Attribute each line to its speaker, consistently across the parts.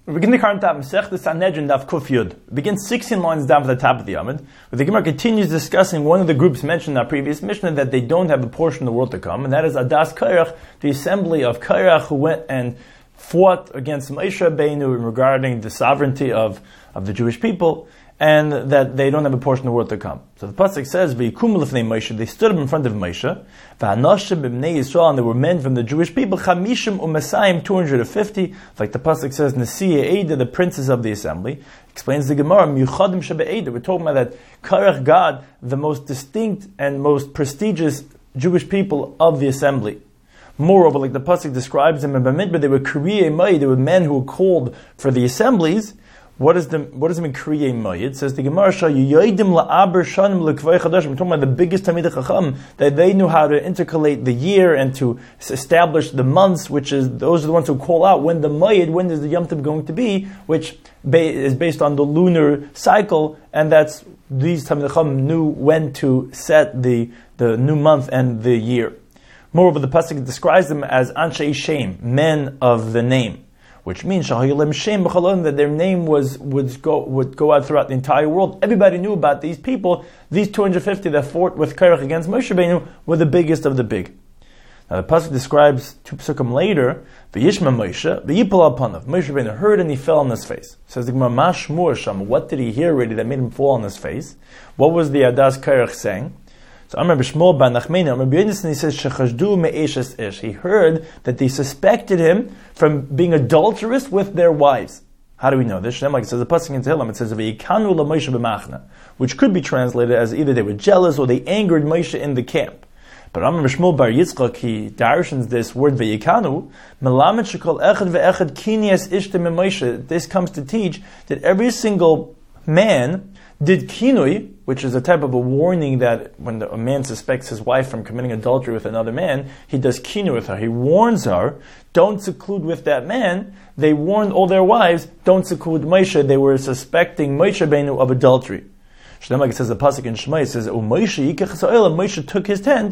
Speaker 1: We begin the current top Masech the Sanhedrin Daf Kuf Yud. It begins 16 lines down from the top of the Amud, where the Gemara continues discussing one of the groups mentioned in our previous Mishnah that they don't have a portion of the world to come, and that is Adas Kairach, the assembly of Kairach who went and fought against Moshe Rabbeinu regarding the sovereignty of the Jewish people, and that they don't have a portion of the world to come. So the pasuk says, "V'yikum lefnei Moshe." They stood up in front of Moshe. V'hanashim b'bnei Yisrael, and there were men from the Jewish people. Chamishim u'Mesayim, 250. Like the pasuk says, "Nesiya Eida," the princes of the assembly. Explains the Gemara, "Miyuchadim shebe'Eida." We're talking about that Karach God, the most distinct and most prestigious Jewish people of the assembly. Moreover, like the pasuk describes them in Bamidbar, they were Kriyei Mayid. They were men who were called for the assemblies. What does it mean Kriyei Mayid? It says the Gemara Yoydim la'aber shanim l'kvei chadash. We're talking about the biggest Talmidei Chacham, that they knew how to intercalate the year and to establish the months, those are the ones who call out when the Mayid, when is the Yom Tov going to be, which is based on the lunar cycle, and that's these Talmidei Chacham knew when to set the new month and the year. Moreover, the pasuk describes them as Anshei Shem, men of the name, which means that their name would go out throughout the entire world. Everybody knew about these people. These 250 that fought with Kairach against Moshe Rabbeinu were the biggest of the big. Now the pasuk describes two pasukim later, V'yishma Moshe, v'yipol alpanav. Moshe Rabbeinu heard and he fell on his face. Says the Gemara, Ma shmur sham. What did he hear already that made him fall on his face? What was the Adas Kairach saying? So Amar B'Shmuel ben Nachmeni, Amar B'Yonis, he says, Shechashdu me'eshes ish. He heard that they suspected him from being adulterous with their wives. How do we know this? Like it says the pasuk in Tehillim, it says V'yikanu LaMoshe b'machna, which could be translated as either they were jealous or they angered Moshe in the camp. But Amar B'Shmuel bar Yitzchak, he darshans this word V'yikanu, Melamed shekol echad ve'echad kinias ishtem Moshe. This comes to teach that every single man did kinui, which is a type of a warning that when a man suspects his wife from committing adultery with another man, he does kinui with her. He warns her, don't seclude with that man. They warned all their wives, don't seclude Moshe. They were suspecting Moshe Rabbeinu of adultery. Like it says the pasuk in Shema, it says, Moshe took his tent,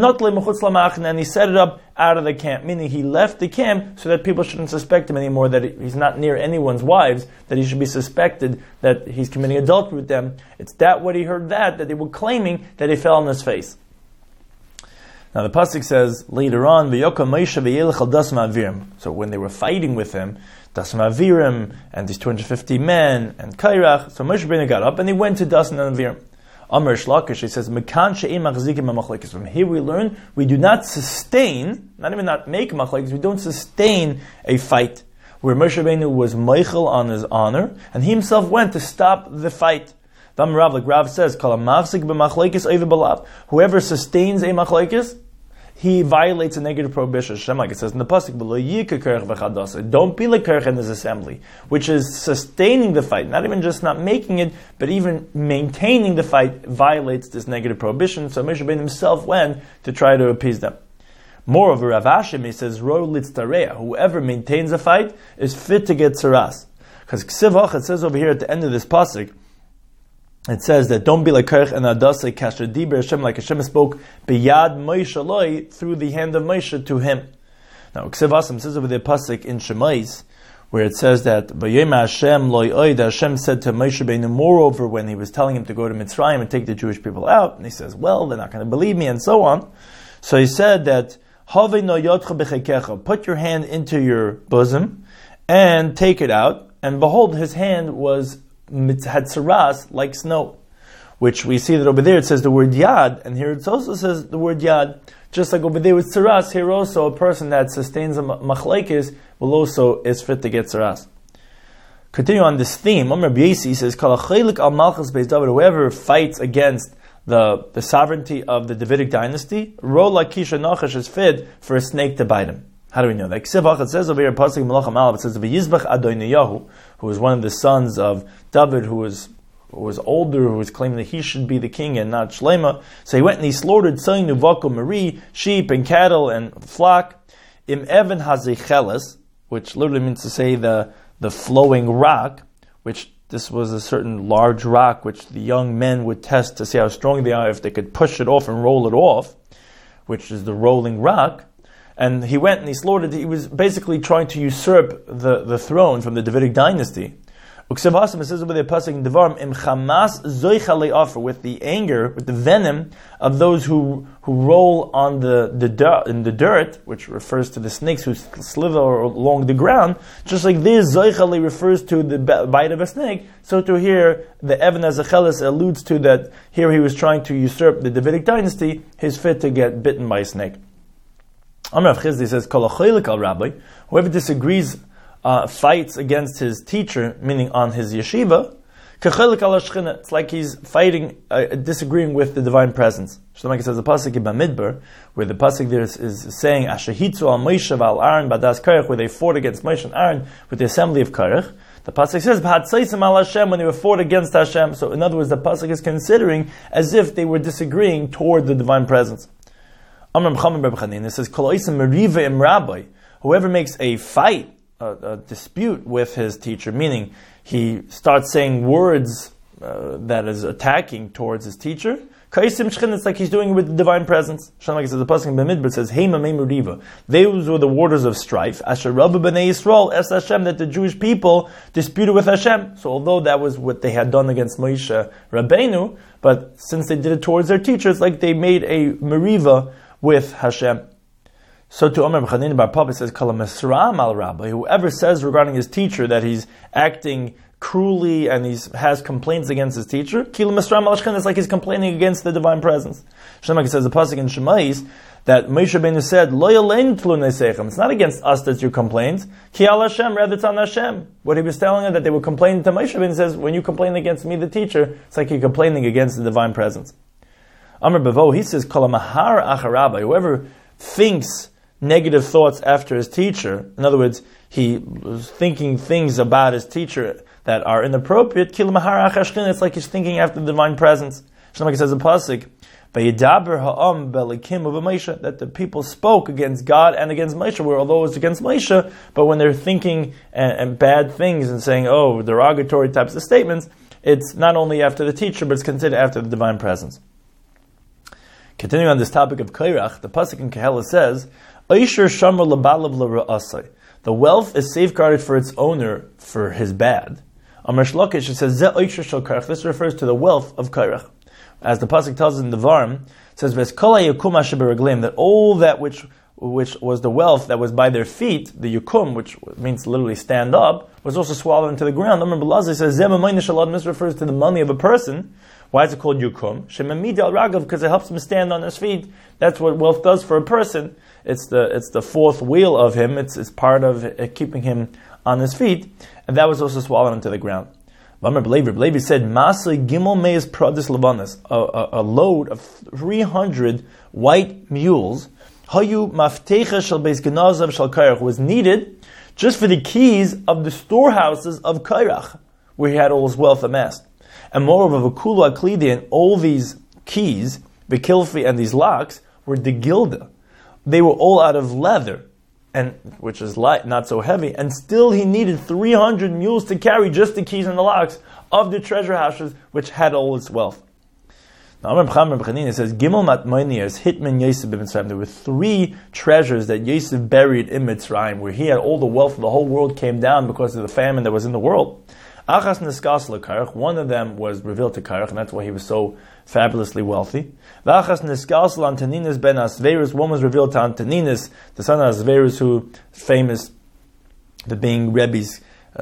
Speaker 1: and he set it up out of the camp, meaning he left the camp so that people shouldn't suspect him anymore, that he's not near anyone's wives, that he should be suspected that he's committing adultery with them. It's that what he heard that they were claiming that he fell on his face. Now the pasuk says later on, so when they were fighting with him, Dasan Avirim, and these 250 men, and Kairach, so Moshe Rabbeinu got up and he went to Dasan and Avirim. Amar Shlakish, he says, Mekan she'im machzikim ha'machlekes. From here we learn, we do not sustain, not even not make machlekes, we don't sustain a fight. Where Moshe Rabbeinu was meichel on his honor, and he himself went to stop the fight. Like Rav says, whoever sustains a machlekes, he violates a negative prohibition. Like it says in the pasuk, don't be like Kairach in this assembly, which is sustaining the fight, not even just not making it, but even maintaining the fight violates this negative prohibition. So Moshe Rabbeinu himself went to try to appease them. Moreover, Rav Hashim, he says, whoever maintains a fight is fit to get tzaras. Because Ksivach, it says over here at the end of this pasuk, it says that don't be like Kairach and Adasai kasher diber Hashem, like Hashem spoke biyad Moshe Eloi, through the hand of Moshe to him. Now Ksiv Asim says over the pasuk in Shemais, where it says that Vayema Hashem loy oid, Hashem said to Moshe Rabbeinu, moreover, when he was telling him to go to Mitzrayim and take the Jewish people out, and he says, well, they're not going to believe me, and so on. So he said that Havei no yodcha b'chekecha, put your hand into your bosom and take it out, and behold, his hand had tzaras like snow, which we see that over there it says the word yad, and here it also says the word yad. Just like over there with tzaras, here also a person that sustains a machlekes will also is fit to get tzaras. Continue on this theme. Amar B'Yesi says, Kol ha'chelik al malchus beis David, whoever fights against the sovereignty of the Davidic dynasty, ro lakisha nachash, is fit for a snake to bite him. How do we know that? It says over here, pasuk Melachim Aleph, it says V'yizbach Adoniyahu, who was one of the sons of David, who was older, who was claiming that he should be the king and not Shlema. So he went and he slaughtered Sainu Vako Mari, sheep and cattle and flock. Im Evan Hazecheles, which literally means to say the flowing rock, which this was a certain large rock which the young men would test to see how strong they are if they could push it off and roll it off, which is the rolling rock. and he went and he slaughtered. He was basically trying to usurp the throne from the Davidic dynasty. It says over the pasuk in Devarim, im chamas zoicha le'afer, with the anger, with the venom of those who roll on the dirt, in the dirt, which refers to the snakes who slither along the ground. Just like this, zoicha le refers to the bite of a snake, so to here the Evan Azachelis alludes to that. Here he was trying to usurp the Davidic dynasty. He's fit to get bitten by a snake. Amar Rav Chizdi says, Kol ha'cholik al rabbi, whoever disagrees, fights against his teacher, meaning on his yeshiva, it's like he's fighting, disagreeing with the divine presence. Shlomo says the pasuk in Bamidbar, where the pasuk there is saying, Ashahitzu al Moshe v'al Aaron badas Korach, where they fought against Moshe and Aaron with the assembly of Korach. The pasuk says, B'hatzaisim al Hashem, when they were fought against Hashem. So in other words, the pasuk is considering as if they were disagreeing toward the divine presence. Amar M'chamer Reb Chanina, it says, Kol oisem meriva im rabbi, whoever makes a fight, a dispute with his teacher, meaning he starts saying words that is attacking towards his teacher. It's like he's doing it with the divine presence. Like it says, the pasuk in Bamidbar says, "Heima meimuriva." Those were the waters of strife. Asher Rabba b'nei Yisrael es Hashem, that the Jewish people disputed with Hashem. So although that was what they had done against Moshe Rabbeinu, but since they did it towards their teachers, like they made a meriva with Hashem. So to Omer B'chanin Bar Papa says, Kala Mesram al Rabbi, whoever says regarding his teacher that he's acting cruelly and he has complaints against his teacher, Kila Mesram al Shchen, it's like he's complaining against the divine presence. Shemak says the pasuk in Shemais that Moshe Rabbeinu said, Lo yalein tlu neseichem, it's not against us that you complained, Ki al Hashem, rather it's on Hashem. What he was telling her that they were complaining to Moshe Rabbeinu says, when you complain against me, the teacher, it's like you're complaining against the divine presence. Amr Bavo, he says, Kala Mahar Acharabbi, whoever thinks negative thoughts after his teacher, in other words, he was thinking things about his teacher that are inappropriate, it's like he's thinking after the divine presence. Shlomo says in Pasuk, that the people spoke against God and against Moshe, where although it was against Moshe, but when they're thinking and bad things and saying, derogatory types of statements, it's not only after the teacher, but it's considered after the divine presence. Continuing on this topic of Kairach, the Pasuk in Kehela says, the wealth is safeguarded for its owner for his bad. Amar Shlokish, it says, this refers to the wealth of Kairach. As the pasuk tells us in the Devarim, it says, that all that which was the wealth that was by their feet, the yukum, which means literally stand up, was also swallowed into the ground. Amar Belazar says, this refers to the money of a person. Why is it called yukum? Shemamid al ragav, because it helps him stand on his feet. That's what wealth does for a person. It's the fourth wheel of him. It's part of keeping him on his feet, and that was also swallowed into the ground. Levi said, "Masay gimel meis pradis levanas, a load of 300 white mules. Hayu maftecha shel beis genazav shel Kairach was needed just for the keys of the storehouses of Kairach, where he had all his wealth amassed. And moreover, v'kulu aklidi, and all these keys, the kilfi and these locks, were de gilda. They were all out of leather, and which is light, not so heavy, and still he needed 300 mules to carry just the keys and the locks of the treasure houses, which had all its wealth." Now, Amar B'chanan B'chanin says, "Gimel matmoiniyas hitman Yosef b'Mitzrayim." There were 3 treasures that Yosef buried in Mitzrayim, where he had all the wealth of the whole world came down because of the famine that was in the world. Achas niskas leKairach, one of them was revealed to Kairach, and that's why he was so fabulously wealthy. V'achas niskas l'Antoninus ben Asverus, one was revealed to Antoninus, the son of Asverus, who is famous for being Rebbe's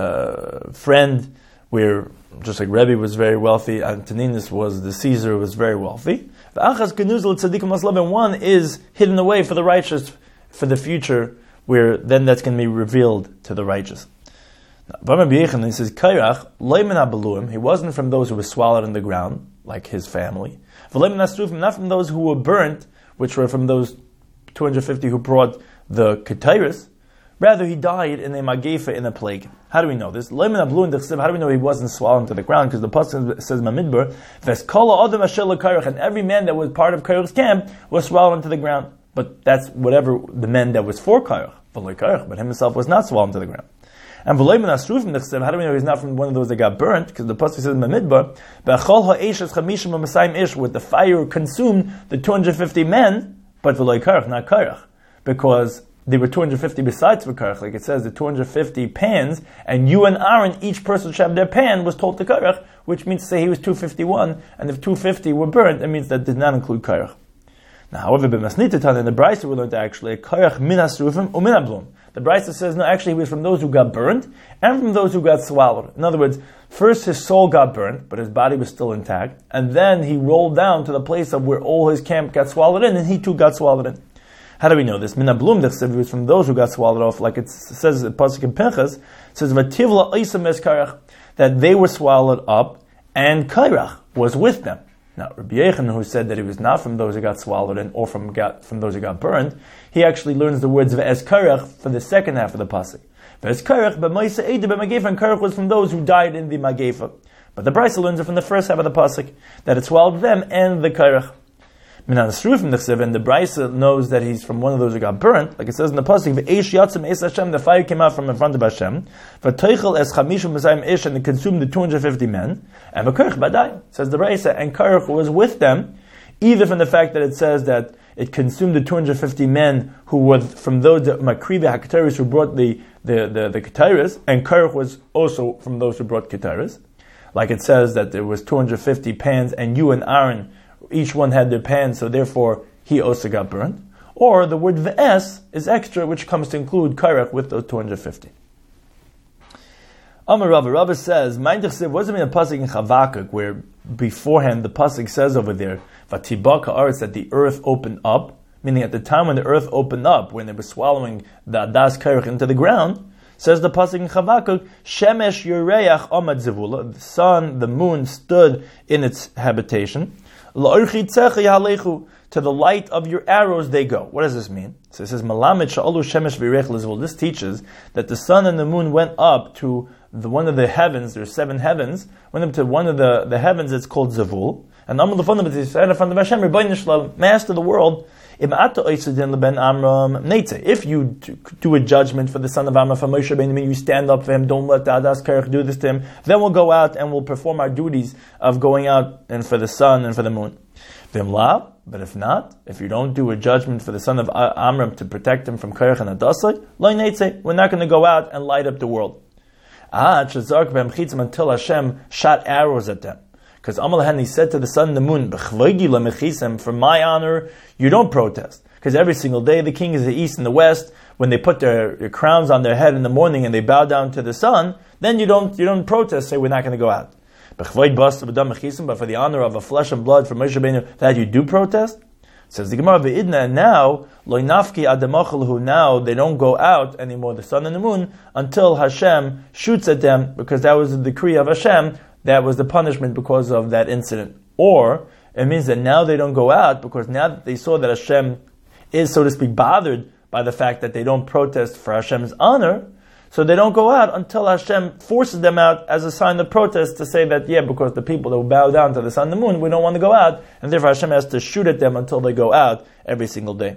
Speaker 1: friend, where just like Rebbe was very wealthy, Antoninus was the Caesar who was very wealthy. V'achas genuz l'tzadikim aslav, and one is hidden away for the righteous, for the future, where then that's going to be revealed to the righteous. He says, Kairach, he wasn't from those who were swallowed in the ground, like his family. Not from those who were burnt, which were from those 250 who brought the Ketairis. Rather, he died in a Magefa, in a plague. How do we know this? How do we know he wasn't swallowed into the ground? Because the pasuk says, Mamidbar, and every man that was part of Kairach's camp was swallowed into the ground. But that's whatever the men that was for Kairach. But himself was not swallowed into the ground. And how do we know he's not from one of those that got burnt? Because the pasuk says in Bamidbar, with the fire consumed the 250 men, but not Kairach. because there were 250 besides for Korach, like it says, the 250 pans, and you and Aaron, each person should have their pan, was told to Korach, which means to say he was 251, and if 250 were burnt, that means that did not include Korach. Now, however, b'masnitatan in the Brisa we learned actually Korach min hasrufim u'min hablum. The Brisa says no, actually he was from those who got burned and from those who got swallowed. In other words, first his soul got burned, but his body was still intact, and then he rolled down to the place of where all his camp got swallowed in, and he too got swallowed in. How do we know this? Min hablum he was from those who got swallowed off, like it says in Pasuk in Pinchas, it says Vativla oisam es Korach, that they were swallowed up, and Korach was with them. Now, Rabbi Yechon, who said that he was not from those who got swallowed in, or from those who got burned, he actually learns the words Ve'ez Korach for the second half of the pasuk. Ve'ez Korach b'maisa eida b'magefa, and Korach was from those who died in the magefa. But the Brisa learns it from the first half of the pasuk, that it swallowed them and the Korach. Minan Srufim Nechsev, and the Brisa knows that he's from one of those who got burnt, like it says in the pasuk, Ve'esh yatzim es Hashem, the fire came out from in front of Hashem, V'toichel es chamishim b'sayim ish, and it consumed the 250 men, and V'korach badai, says the Brisa, and Korach was with them, either from the fact that it says that it consumed the 250 men who were from those Makrivi HaKetaris who brought the Ketaris, and Korach was also from those who brought Ketaris, like it says that there was 250 pans, and you and Aaron, each one had their pan, so therefore he also got burnt. Or the word V'es is extra, which comes to include Korach with those 250. Amar Rava says, wasn't in a pasuk in Chavakuk where beforehand the pasuk says over there, Vatibaka Aretz, that the earth opened up, meaning at the time when the earth opened up, when they were swallowing the Adas Korach into the ground, says the pasuk in Chavakuk, Shemesh Yoreach Amad Zevula, the sun, the moon stood in its habitation. To the light of your arrows they go. What does this mean? So it says, this teaches that the sun and the moon went up to one of the heavens, there's 7 heavens, went up to one of the heavens, it's called Zavul. And Master of the world, if you do a judgment for the son of Amram, for Moshe Rabbeinu, you stand up for him, don't let the Adas Korach do this to him, then we'll go out and we'll perform our duties of going out and for the sun and for the moon. But if not, if you don't do a judgment for the son of Amram to protect him from Korach and Adasai, we're not going to go out and light up the world. Until Hashem shot arrows at them. Because Amalahani said to the sun and the moon, for my honor, you don't protest. Because every single day the king is the east and the west. When they put their crowns on their head in the morning and they bow down to the sun, then you don't protest, say we're not going to go out. But for the honor of a flesh and blood for Moshe Rabbeinu, that you do protest? Says the Gemara, and now, now they don't go out anymore, the sun and the moon, until Hashem shoots at them, because that was the decree of Hashem. That was the punishment because of that incident. Or, it means that now they don't go out because now that they saw that Hashem is, so to speak, bothered by the fact that they don't protest for Hashem's honor, so they don't go out until Hashem forces them out as a sign of protest to say that, because the people that will bow down to the sun and the moon, we don't want to go out, and therefore Hashem has to shoot at them until they go out every single day.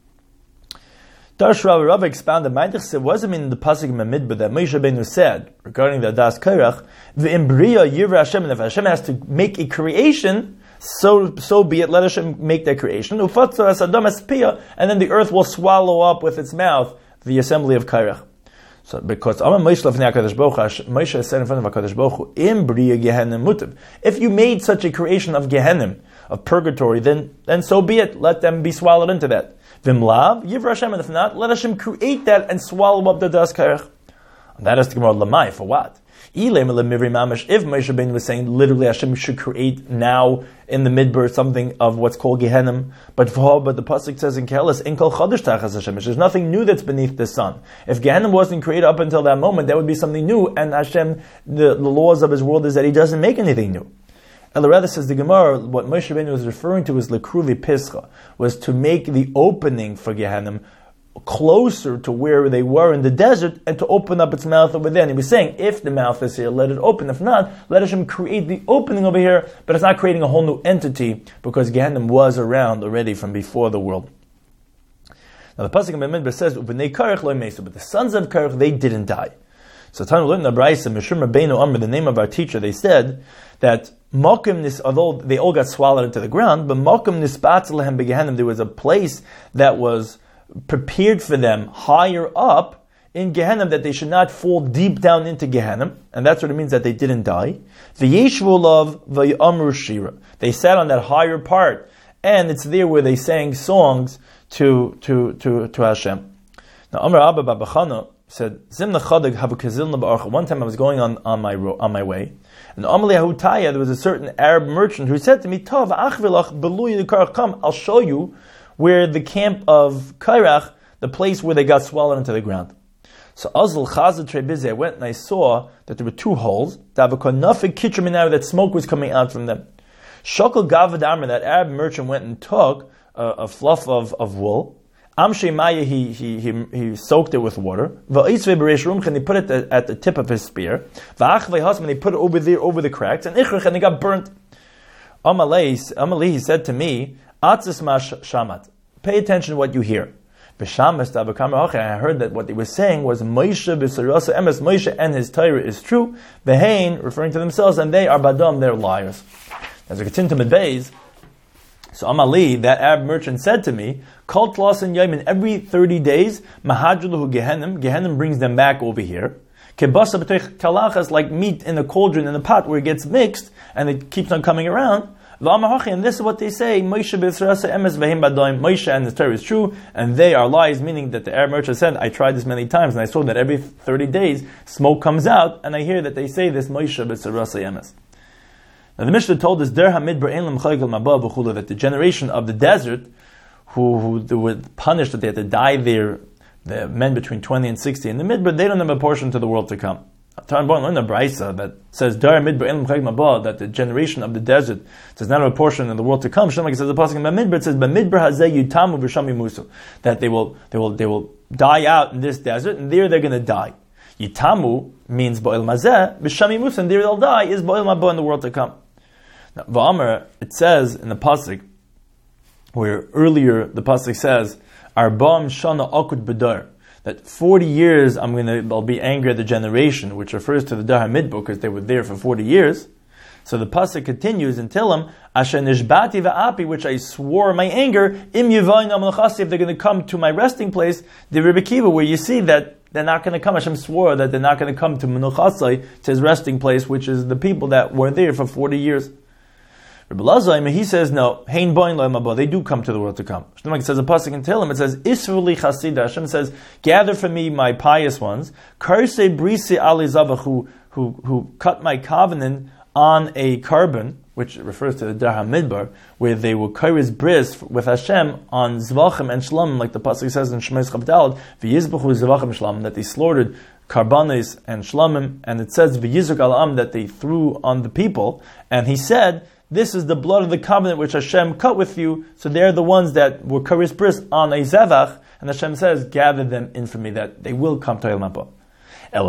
Speaker 1: Darsh Rabbi expounded, it wasn't in the pasuk in Midbar that Moshe Rabbeinu said regarding the Adas Korach, v'imbriya yivra Hashem, and if Hashem has to make a creation, so be it. Let Hashem make that creation. Ufatza as Adam espia, and then the earth will swallow up with its mouth the assembly of Korach. So because Moshe said in front of Hakadosh Baruch Hu, imbriya Gehenim mutav. If you made such a creation of Gehenim, of purgatory, then so be it. Let them be swallowed into that. Vimlav, Yivra Hashem, and if not, let Hashem create that and swallow up the Das Korach. And that is the Gemara Lamai, for what? If Moshe Rabbeinu was saying literally Hashem should create now in the Midbar something of what's called Gehenim, but the pasuk says in Kehelis, in Kol Chodesh Tachas Hashem, there's nothing new that's beneath the sun. If Gehenim wasn't created up until that moment, that would be something new, and Hashem, the laws of His world is that He doesn't make anything new. And rather, says the Gemara, what Moshe Rabbeinu was referring to as Lekruvi Pischa, was to make the opening for Gehenim closer to where they were in the desert and to open up its mouth over there. And he was saying, if the mouth is here, let it open. If not, let Hashem create the opening over here, but it's not creating a whole new entity because Gehenim was around already from before the world. Now the pasuk in Midbar says, "U'bnei Korach lo mesu," but the sons of Korach, they didn't die. So Tanu learned in the Brisa, Meshum Rabbeinu Amr, the name of our teacher, they said that although they all got swallowed into the ground, but Malkim Nisbatz Lehem Begehenim, there was a place that was prepared for them higher up in Gehenna, that they should not fall deep down into Gehenna, and that's what it means that they didn't die. V'yeshvu love v'yamru shira. They sat on that higher part, and it's there where they sang songs to Hashem. Now, Amar Abba Babachana said, Zimna chadag havukazilna ba'archa. One time I was going on my way, and Amalei Ahutaya, there was a certain Arab merchant who said to me, Tov achvilach beluy Karach, come, I'll show you where the camp of Kairach, the place where they got swallowed into the ground. So Azul Chazad Trebize, I went and I saw that there were two holes, that smoke was coming out from them. Shokal Gavad Amr, that Arab merchant went and took a fluff of wool. Amshei Maya, he soaked it with water. Va'isvei Beresh Rumch, and he put it at the tip of his spear. Va'achvei Hasman, he put it over the cracks, and Ichrach, and it got burnt. Amalei, he said to me, Atzis Mash Shamat, pay attention to what you hear. B'Shamas Tabakam, I heard that what they were saying was Moshe b'Sarasa Emes, Moshe and his Torah is true. Behain, referring to themselves, and they are Badam, they're liars. As we continue to Medbeis, so Amalei, that Arab merchant, said to me, Kol Tlas and Yaimin, every 30 days, Mahadjuluhu Gehenim brings them back over here. Kebasa b'toich kalachas, like meat in a cauldron, in a pot where it gets mixed, and it keeps on coming around. And this is what they say, Moshe b'Sarasa Emes v'hem Badam, Moshe and his Torah is true, and they are lies, meaning that the Arab merchant said, I tried this many times, and I saw that every 30 days, smoke comes out, and I hear that they say this, Moshe b'Sarasa Emes. Now the Mishnah told us that the generation of the desert who were punished that they had to die there, the men between 20 and 60 in the Midbar, they don't have a portion to the world to come. Learn a brisa that says that the generation of the desert does not have a portion in the world to come. Like it says the pasuk in Bamidbar, it says that they will die out in this desert, and there they're going to die. Yitamu means bo'el mazeh, b'shami musa, and there they'll die is bo'el mabo in the world to come. Now, V'amar, it says in the pasuk, where earlier the pasuk says, Arba'am shana akud b'dar, that 40 years I'll be angry at the generation, which refers to the Dar HaMidbar, because they were there for 40 years. So the pasuk continues and tell him, Asher nishbati va'api, which I swore my anger, im yivayin amalchasi, if they're going to come to my resting place, the Rebbe Kiva, where you see that they're not going to come. Hashem swore that they're not going to come to Menuchasai, to his resting place, which is the people that were there for 40 years. Rebbe Lazar, he says, no, Hein Boin Lo'emabo, they do come to the world to come. It says a pasuk in Tehillim, it says, Isruli Chasida, Hashem says, gather for me my pious ones, Karsei Brisi Ali Zavach, who cut my covenant on a carbon, which refers to the Dar HaMidbar, where they will kairis bris with Hashem on Zvachim and Shlamim, like the pasuk says in Shemais Chavdalad, V'yizbachu Zvachim Shlamim, that they slaughtered karbanis and Shlamim, and it says V'yizuk Al'am, that they threw on the people, and he said, this is the blood of the covenant which Hashem cut with you, so they're the ones that were kairis bris on a Zevach, and Hashem says, gather them in for me, that they will come to El Mabah. So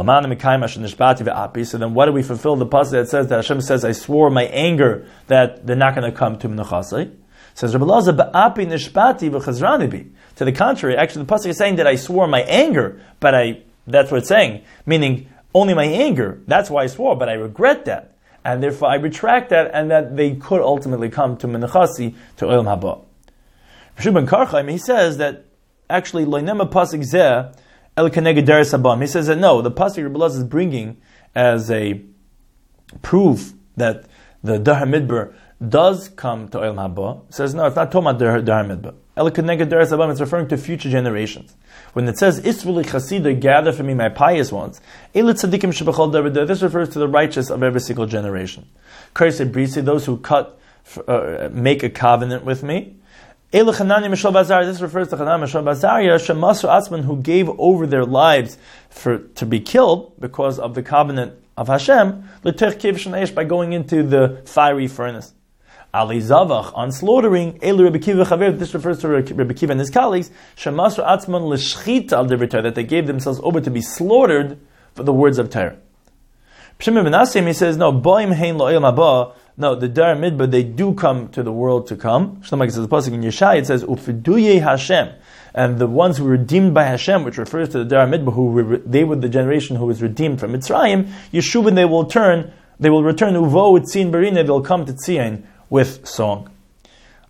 Speaker 1: then why do we fulfill the pasuk that says that Hashem says, I swore my anger that they're not going to come to Menuchasai? Says Rebbe Lazar, ba'api nishbati v'chazrani bi. To the contrary, actually the pasuk is saying that I swore my anger, but that's what it's saying. Meaning, only my anger, that's why I swore, but I regret that. And therefore I retract that, and that they could ultimately come to Menuchasi, to Olam Haba. Shubin Karchaim, he says that actually, loinema pasuk zeh, El Keneged Dar Sabam. He says that no, the pasuk Rebbe Lazar is bringing as a proof that the Dar HaMidbar does come to Olam Haba. Says no, it's not talking about Dar HaMidbar. El Keneged Dar Sabam, it's referring to future generations. When it says Isvuli Chasida, gather for me my pious ones, Elit Tzadikim Shebachol Dar, this refers to the righteous of every single generation. Karsei Brisi, those who make a covenant with me. This refers to Chananya Mishal Bazaria, Shemasu Atzman, who gave over their lives to be killed because of the covenant of Hashem, by going into the fiery furnace. Ali Zavach, on slaughtering, this refers to Rebbe Kiva and his colleagues, Shemasu Atzman l'shchita al devar, that they gave themselves over to be slaughtered for the words of Torah. Shimon ben Asim, he says, no, Boim hein lo Olam Haba. No, the Dar HaMidbar, they do come to the world to come. Shlomo says the pasuk in Yeshaya, it says Ufiduye Hashem, and the ones who were redeemed by Hashem, which refers to the Dar HaMidbar, they were the generation who was redeemed from Mitzrayim. Yeshuvin, they will return. Uvo Tzin Barina, they'll come to Tzion with song.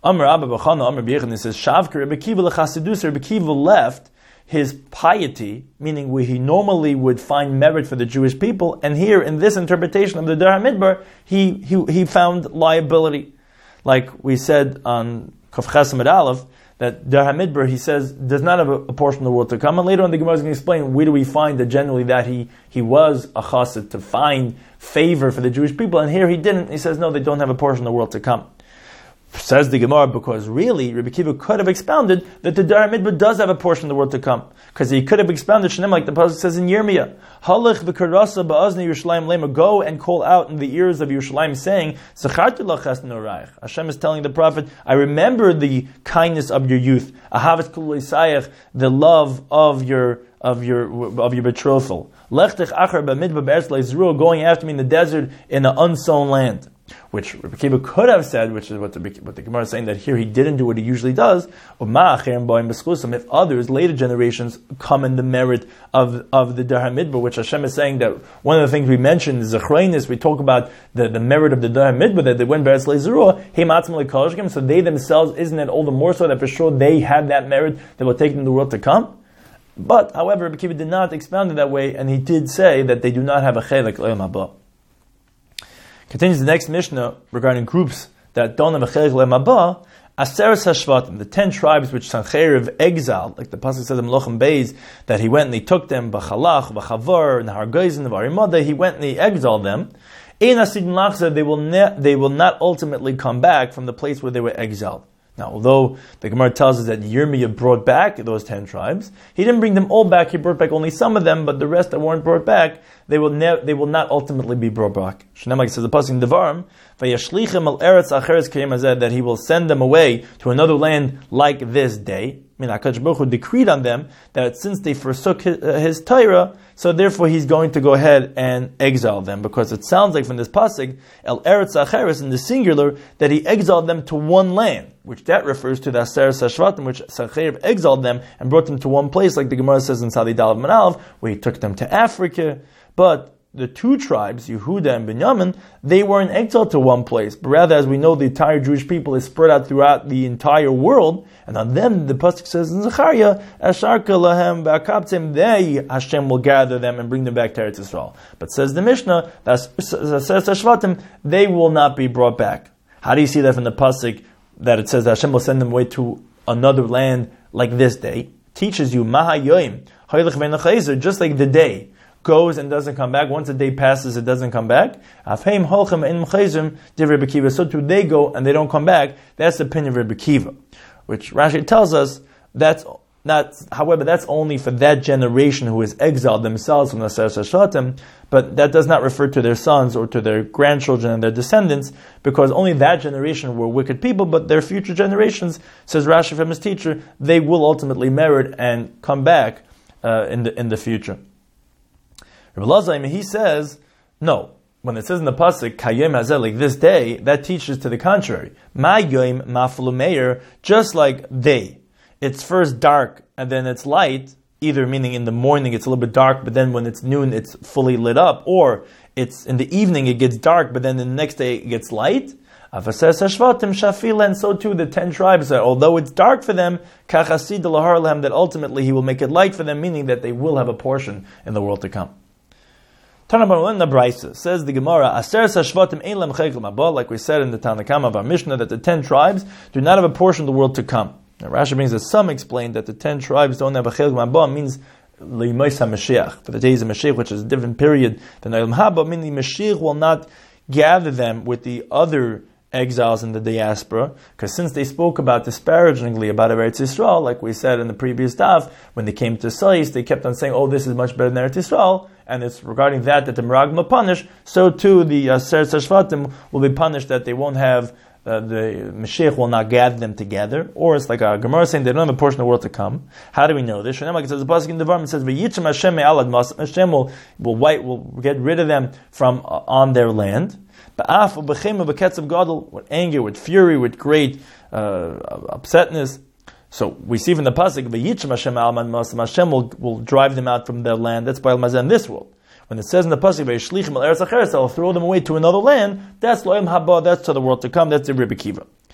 Speaker 1: Amr Abba B'chana, Amr B'yechon, says, Shavka Rebbe Kiva l'chasidus, Rebbe Kiva left his piety, meaning where he normally would find merit for the Jewish people, and here, in this interpretation of the Dar HaMidbar, he found liability. Like we said on Kaf Chesed Aleph, that Dar HaMidbar, he says, does not have a portion of the world to come. And later on the Gemara is going to explain where do we find that generally that he was a chassid to find favor for the Jewish people, and here he didn't. He says, no, they don't have a portion of the world to come. Says the Gemara, because really, Rebbe Kiva could have expounded that the Dar HaMidbar does have a portion of the world to come. Because he could have expounded Shneim, like the Pasuk says in Yirmiyah, Halach v'karasa ba'azni Yerushalayim lema, go and call out in the ears of Yerushalayim, saying, Zachartu lachas noraich. Hashem is telling the prophet, I remember the kindness of your youth, ahavet kol isayach, the love of your betrothal. Lechtech achar b'midbar be'eretz le'Yisrael, going after me in the desert in an unsown land. Which Rebbe Kiva could have said, which is what the Gemara is saying, that here he didn't do what he usually does. If others, later generations, come in the merit of the Dar HaMidbar, which Hashem is saying that one of the things we mentioned is Zachraynis, we talk about the merit of the Dar HaMidbar, that they went Beretz Le'Zerua, so they themselves, isn't it all the more so that for sure they have that merit that will take them to the world to come? But, however, Rebbe Kiva did not expound it that way, and he did say that they do not have a chelek l'olam haba. Continues the next Mishnah regarding groups that don't have a chelek l'olam haba. Aseres Hashvatim, the 10 tribes which Sancheiriv exiled, like the pasuk says in Melachim Beis, that he went and he took them, B'chalach, B'chavar, Nahar Geizin, V'arimada, he went and he exiled them. Ein Asidin Lachza, they will not ultimately come back from the place where they were exiled. Now, although the Gemara tells us that Yirmiyah brought back those 10 tribes, he didn't bring them all back, he brought back only some of them, but the rest that weren't brought back, they will not ultimately be brought back. Shneimar says the pasuk in Devarim, Vayashlichem al eretz acheres k'yem hazeh, that he will send them away to another land like this day. I mean, HaKadosh Baruch Hu decreed on them that since they forsook his Torah, so therefore he's going to go ahead and exile them, because it sounds like from this pasuk, el eretz acheres, in the singular, that he exiled them to one land, which that refers to the Aseres Hashvatim, which Sancheiriv exiled them and brought them to one place, like the Gemara says in Sadi Dalav Manav, where he took them to Africa. But the 2 tribes, Yehuda and Binyamin, they were in exile to one place. But rather, as we know, the entire Jewish people is spread out throughout the entire world. And on them, the pasuk says in Zechariah, Asharka lahem ba'akabtem, they, Hashem will gather them and bring them back to Eretz Yisrael. But says the Mishnah, that Shvatim, they will not be brought back. How do you see that from the pasuk that it says that Hashem will send them away to another land like this day? Teaches you, Mahayoim, just like the day goes and doesn't come back. Once a day passes, it doesn't come back. So too they go and they don't come back. That's the opinion of Rebbe Kiva, which Rashi tells us however, that's only for that generation who is exiled themselves from the Aseres Hashvatim, but that does not refer to their sons or to their grandchildren and their descendants, because only that generation were wicked people, but their future generations, says Rashi from his teacher, they will ultimately merit and come back in the future. Rabbi Lazar, he says, no. When it says in the pasuk Kayem Hazel, like this day, that teaches to the contrary. Ma Yom Maflu Meir, just like day. It's first dark and then it's light, either meaning in the morning it's a little bit dark, but then when it's noon it's fully lit up, or it's in the evening it gets dark, but then the next day it gets light. And so too the 10 tribes, although it's dark for them, that ultimately he will make it light for them, meaning that they will have a portion in the world to come. Says the Gemara, like we said in the Tanakama of our Mishnah, that the 10 tribes do not have a portion of the world to come. Now, Rashi brings that some explain that the 10 tribes don't have a chelek ma'aba, means l'yimos HaMashiach, for the days of Mashiach, which is a different period than Olam Haba, meaning Mashiach will not gather them with the other exiles in the diaspora, because since they spoke about disparagingly about Eretz Yisrael, like we said in the previous daf, when they came to Sais, they kept on saying, oh, this is much better than Eretz Yisrael, and it's regarding that the Meraglim will punish, so too the Aseres Hashvatim will be punished, that they won't have, the Mashiach will not gather them together, or it's like a Gemara saying they don't have a portion of the world to come. How do we know this? It says the pasuk in Devarim, it says V'yitzim Hashem me'alad mas, Hashem will get rid of them from on their land. Ba'af u'b'chem u'b'ketzav gadol, with anger, with fury, with great upsetness. So we see from the pasuk V'yitzim Hashem me'alad mas, Hashem will drive them out from their land. That's by Mazeh in this world. When it says in the pasuk V'yishlichim al eretz acheres, I'll throw them away to another land, that's lo'im haba, that's to the world to come, that's the Rebbe Kiva.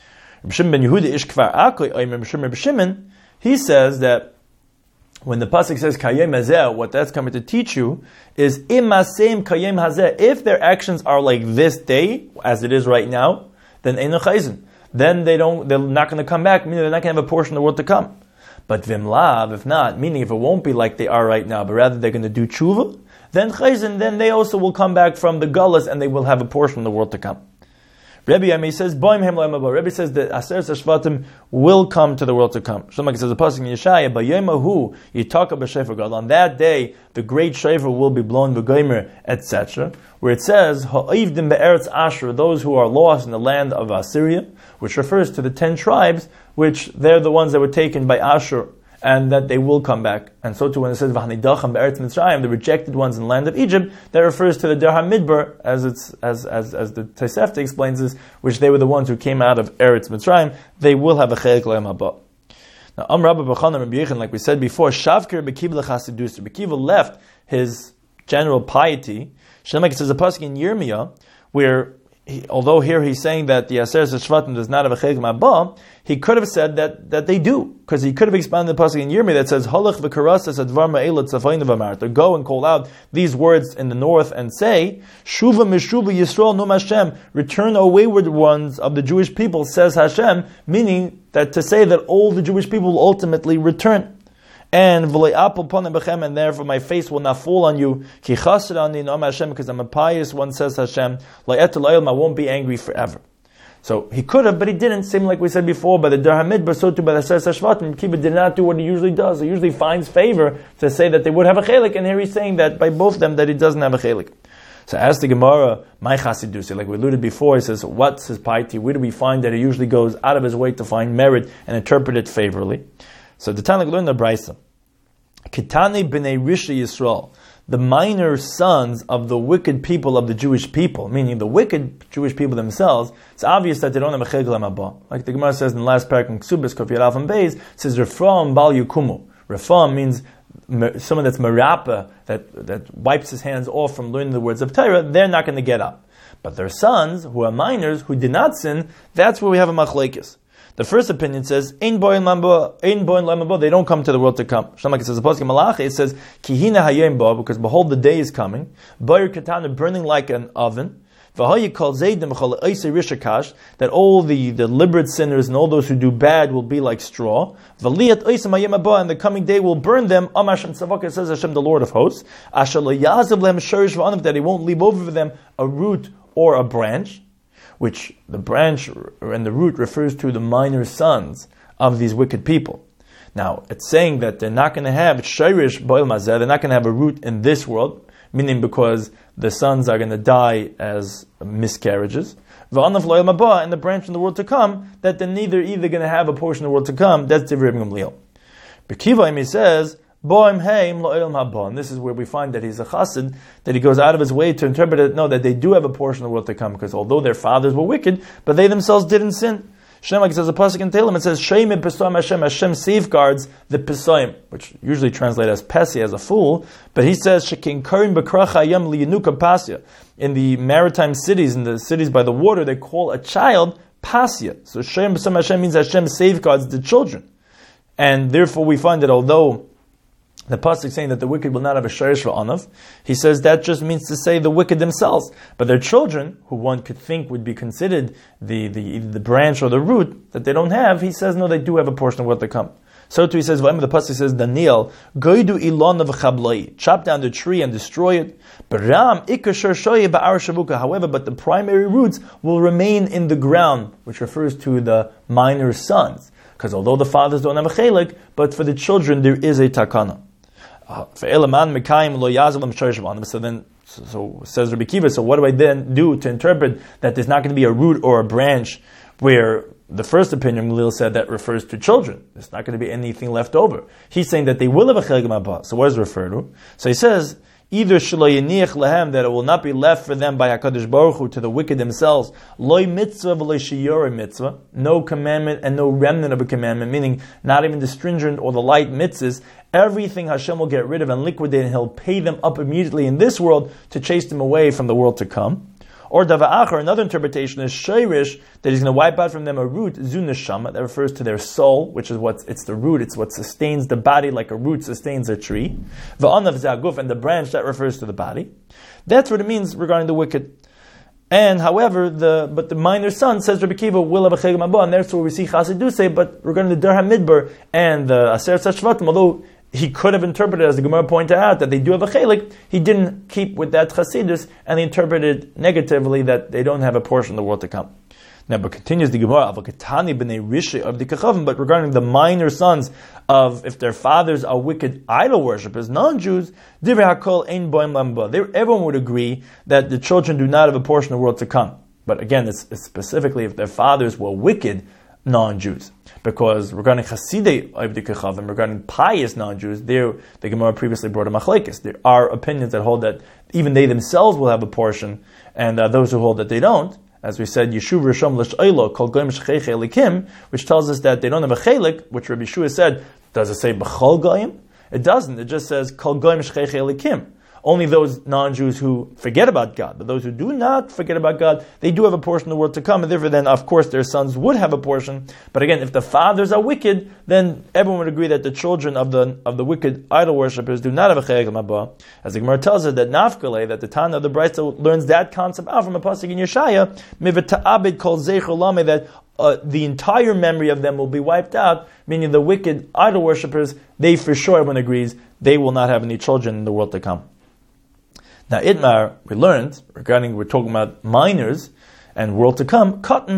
Speaker 1: Rabbi Shimon ben Yehuda ish kvar akoi oimer Rabbi Shimon, he says that when the pasuk says kayem hazeh, what that's coming to teach you is imasem kayem hazeh. If their actions are like this day, as it is right now, then eino chayzin. Then they're not going to come back, meaning they're not going to have a portion of the world to come. But vimlav, if not, meaning if it won't be like they are right now, but rather they're going to do tshuva, then chayzin, then they also will come back from the gullus and they will have a portion of the world to come. Rebbe Yami says, Rebbe says that Aseret Shvatim will come to the world to come. Shlomo says the pasuk in Yeshaya, Bayemahu Yitaka b'Shofar Gadol. On that day, the great shofar will be blown, b'Gomer, etc. Where it says, Ha'ivdim be'eretz Asher, those who are lost in the land of Assyria, which refers to the 10 tribes, which they're the ones that were taken by Asher, and that they will come back. And so too when it says V'hanidacham be'eretz Mitzrayim, the rejected ones in the land of Egypt, that refers to the Der HaMidbar, as the Tosefta explains this, which they were the ones who came out of Eretz Mitzrayim. They will have a chelik l'yom haba. Now, Rabbi B'chanan Rabbi Yechon, like we said before, Shavkir B'kiva l'chasidus. B'kiva left his general piety. Shnemak, it says a pasuk in Yirmiyah, where although here he's saying that the Aseret Shvatim does not have a chelik ma'aba, he could have said that they do, because he could have expanded the pasuk in Yirmiyah that says Halach v'karasas advar ma'elat tzafayim v'amarta. Go and call out these words in the north and say, Shuva mishuva Yisrael num Hashem, return, O wayward ones of the Jewish people, says Hashem, meaning that to say that all the Jewish people will ultimately return. And and therefore my face will not fall on you. Because I'm a pious one, says Hashem. I won't be angry forever. So he could have, but he didn't. Same like we said before, by the Der HaMidbar, so too by the Aseret Shvatim, Kiva did not do what he usually does. He usually finds favor to say that they would have a chelik, and here he's saying that by both of them that he doesn't have a chelik. So as the Gemara, my chasidus, like we alluded before, he says, what's his piety? Where do we find that he usually goes out of his way to find merit and interpret it favorably? So the Tanakh learned the Brisa. Kitane b'nei Risha Yisrael, the minor sons of the wicked people of the Jewish people, meaning the wicked Jewish people themselves, it's obvious that they don't have a chegel haba. Like the Gemara says in the last parak in Ksubis, Kof Yalaf and Beis, it says Refam Bal Yukumu. Refam means someone that's marapa, that wipes his hands off from learning the words of Torah. They're not going to get up. But their sons, who are minors, who did not sin, that's where we have a machlekes. The first opinion says, Ein boin lamabo, they don't come to the world to come. Shlomo says, it says, Kihina hayem bo, because behold, the day is coming. Boyer katana, burning like an oven. V'hayi kol zeidim chol eisei rishakash, that all the deliberate sinners and all those who do bad will be like straw. V'liyat eisem hayem abo, and the coming day will burn them. Am Hashem tzavok, says Hashem, the Lord of hosts. Asher lo yazav lehem shorish v'anav, that he won't leave over for them a root or a branch, which the branch and the root refers to the minor sons of these wicked people. Now, it's saying that they're not going to have shirish boil mazeh, they're not going to have a root in this world, meaning because the sons are going to die as miscarriages. V'anav loyal mabah, and the branch in the world to come, that they're either going to have a portion of the world to come. That's Divrei Rabbi Gamliel. B'kiva, he says, and this is where we find that he's a chassid, that he goes out of his way to interpret it, no, that they do have a portion of the world to come, because although their fathers were wicked, but they themselves didn't sin. Like says a pasuk in Tehillim, it says, Sheim Pesoim Hashem, Hashem safeguards the Pesoim, which usually translated as Pesi, as a fool, but he says, Shekin Karim Bekracha Yam Liyanuka Pasya. In the maritime cities, in the cities by the water, they call a child Pasya. So Sheim Pesoim Hashem means Hashem safeguards the children. And therefore we find that although the pasuk saying that the wicked will not have a shirish v'anav, he says that just means to say the wicked themselves, but their children, who one could think would be considered the branch or the root that they don't have, he says no, they do have a portion of what they come. So too he says, the pasuk says, Daniel, goidu ilon v'chablai, chop down the tree and destroy it. However, but the primary roots will remain in the ground, which refers to the minor sons. Because although the fathers don't have a chelik, but for the children there is a takana. So says Rabbi Kiva, so what do I then do to interpret that there's not going to be a root or a branch, where the first opinion, Galil said, that refers to children. There's not going to be anything left over. He's saying that they will have a chelik mabah. So what does it refer to? So he says, either shelo yeniach lehem, that it will not be left for them by HaKadosh Baruch Hu to the wicked themselves, loy mitzvah v'loy shiyore mitzvah, no commandment and no remnant of a commandment, meaning not even the stringent or the light mitzvahs. Everything Hashem will get rid of and liquidate, and He'll pay them up immediately in this world to chase them away from the world to come. Or Dava'achar, another interpretation is Shayrish, that he's going to wipe out from them a root, Zunashama, that refers to their soul, which is it's the root, it's what sustains the body like a root sustains a tree. Va'anav Zaguf, and the branch, that refers to the body. That's what it means regarding the wicked. And however, but the minor son, says Rabbi Kiva, will have a chegem haba, and that's where we see Chassidus say, but regarding the Der HaMidbar and the Aseret HaShvatim, although he could have interpreted, as the Gemara pointed out, that they do have a chelik, he didn't keep with that Chassidus, and he interpreted negatively that they don't have a portion of the world to come. Now, but continues the Gemara, Avakatani b'nei Rishi of the Kachavim, but regarding the minor sons of, if their fathers are wicked idol worshippers, non-Jews, Divrei HaKol ein boim lamba. Everyone would agree that the children do not have a portion of the world to come. But again, it's specifically if their fathers were wicked non-Jews. Because regarding Chasidei of the Kachavim, regarding pious non-Jews, the Gemara previously brought a machlekes. There are opinions that hold that even they themselves will have a portion, and those who hold that they don't. As we said, Yeshuv Rishon L'Sh'aylo Kol Goyim Shechei Chelikim, which tells us that they don't have a chelik, which Rabbi Shua said, does it say B'chol Goyim? It doesn't. It just says Kol Goyim Shechei Chelikim. Only those non-Jews who forget about God, but those who do not forget about God, they do have a portion of the world to come, and therefore then, of course, their sons would have a portion. But again, if the fathers are wicked, then everyone would agree that the children of the wicked idol worshippers do not have a chayek mabah. As the Gemara tells us that Nafkale, that the Tana of the Brisa learns that concept out from a pasuk in Yeshaya, miveta'abed kol zeicher lame, that the entire memory of them will be wiped out, meaning the wicked idol worshippers, they for sure, everyone agrees, they will not have any children in the world to come. Now, Itmar, we learned, we're talking about minors and world to come,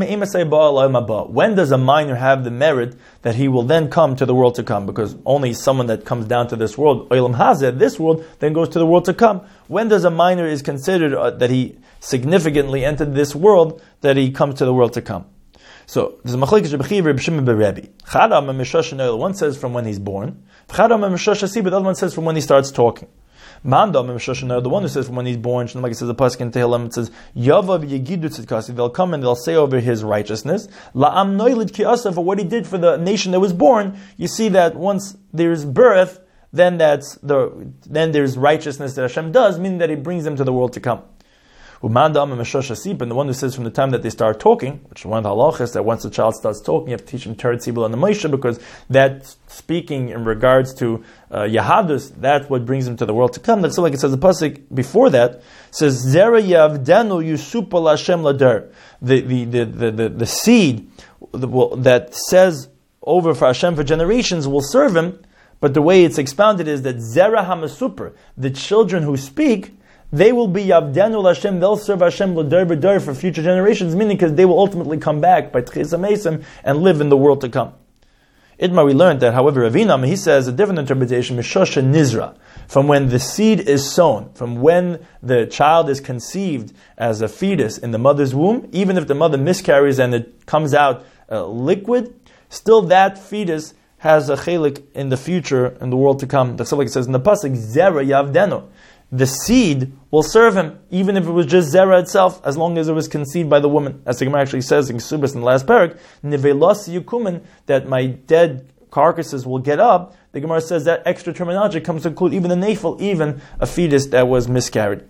Speaker 1: when does a minor have the merit that he will then come to the world to come? Because only someone that comes down to this world, Olam Hazeh, this world, then goes to the world to come. When does a minor is considered that he significantly entered this world, that he comes to the world to come? So, there's a machlekes Rabbi Chiya, Rabbi Shimon ben Rebbe. One says from when he's born, but the other one says from when he starts talking. The one who says from when he's born, like it says the pasuk in Tehillim, it says Yavav Yegidu Tzidkasi. They'll come and they'll say over his righteousness. La'am noilid ki asa, for what he did for the nation that was born. You see that once there's birth, then there's righteousness that Hashem does, meaning that He brings them to the world to come. And the one who says from the time that they start talking, which is one of the halachas, that once the child starts talking, you have to teach him Teretz Yibul and the Moshe, because that speaking in regards to Yahadus, that's what brings him to the world to come. That's like it says the pasuk before that, says Zera Yavdanu Yusupal Hashem Ladar. The seed that says over for Hashem for generations will serve him, but the way it's expounded is that Zera HaMasupr, the children who speak, they will be Yavdenu Hashem, they'll serve Hashem l'dar b'dar for future generations, meaning because they will ultimately come back by Tchis HaMesim and live in the world to come. Itmar, we learned that, however, Avinam, he says a different interpretation, Mishosha Nizra, from when the seed is sown, from when the child is conceived as a fetus in the mother's womb, even if the mother miscarries and it comes out liquid, still that fetus has a chelik in the future, in the world to come. That's like it says in the pasuk, Zera Yavdenu. The seed will serve him, even if it was just Zera itself, as long as it was conceived by the woman. As the Gemara actually says in Kesubos in the last parak, Nivelos Yukumen, that my dead carcasses will get up. The Gemara says that extra terminology comes to include even a nafel, even a fetus that was miscarried.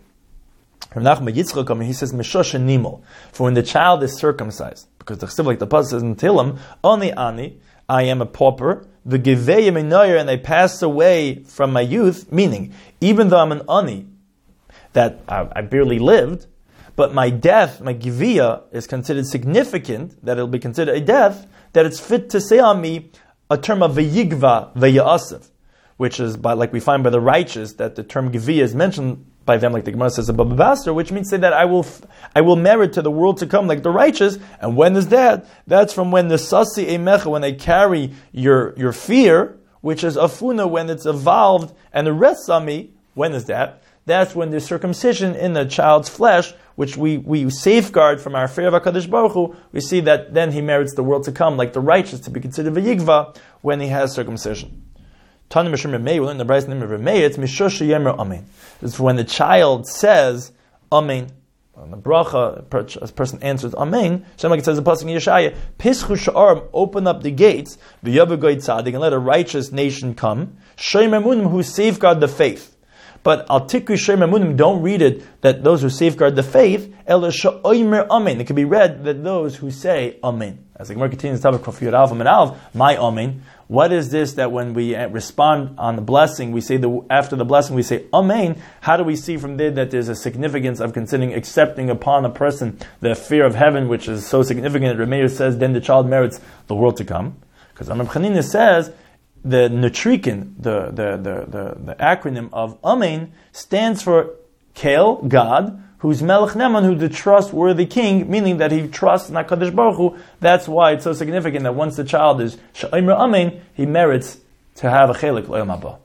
Speaker 1: Rav Nachman Yitzchak, he says, Meshosha Nimel, for when the child is circumcised, because the Chsiv, like the pasuk says in Tehillim, Ani, I am a pauper, the Givei Minoyer, and I pass away from my youth, meaning, even though I'm an ani, that I barely lived, but my death, my Giviyah, is considered significant, that it'll be considered a death, that it's fit to say on me a term of Vayigva, Vayasif, which is, like we find by the righteous, that the term Giviyah is mentioned by them, like the Gemara says above Basra, which means say that I will merit to the world to come like the righteous. And when is that? That's from when the Sasi Emecha, when they carry your fear, which is Afuna, when it's evolved and it rests on me. When is that? That's when there's circumcision in the child's flesh, which we safeguard from our fear of HaKadosh Baruch Hu. We see that then he merits the world to come like the righteous, to be considered Vayigva when he has circumcision. Tana Mishum Remei, we learn the Brayz name of Remei, it's Mishosha Yemer Amen. It's when the child says Amen. On the bracha, a person answers Amen. Like it says in the pasuk in Yeshaya, Pischu Sha'arim, open up the gates, V'yavu Goy Tzadik, and let a righteous nation come. Shomer Munim, who safeguard the faith. But al tikri shem emunim, don't read it that those who safeguard the faith. Ela she'omer amen. It can be read that those who say amen. As the Gemara continues, the topic of Yud Aleph and Aleph, my amen. What is this that when we respond on the blessing, we say after the blessing we say amen? How do we see from there that there's a significance of considering accepting upon a person the fear of heaven, which is so significant that Rameir says then the child merits the world to come? Because Amram Chanina says the Netrikin, the acronym of amen, stands for Kel, God, who's Melech Neman, who's the trustworthy king, meaning that he trusts in HaKadosh Baruch Hu. That's why it's so significant that once the child is Sha'omer Amen, he merits to have a chelik l'olam haba.